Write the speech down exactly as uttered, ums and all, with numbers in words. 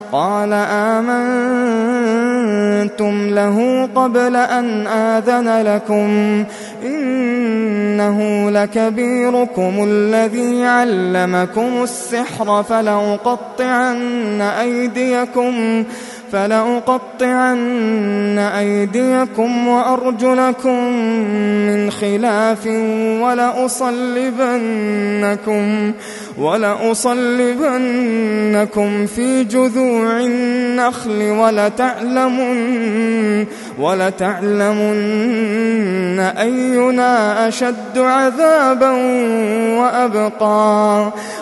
قال آمنتم له قبل أن آذن لكم إنه لكبيركم الذي علمكم السحر فلأقطعن أيديكم فلأقطعن أيديكم وأرجلكم من خلاف ولأصلبنكم ولأصلبنكم في جذوع النخل ولتعلمن ولتعلمن أينا أشد عذابا وأبقى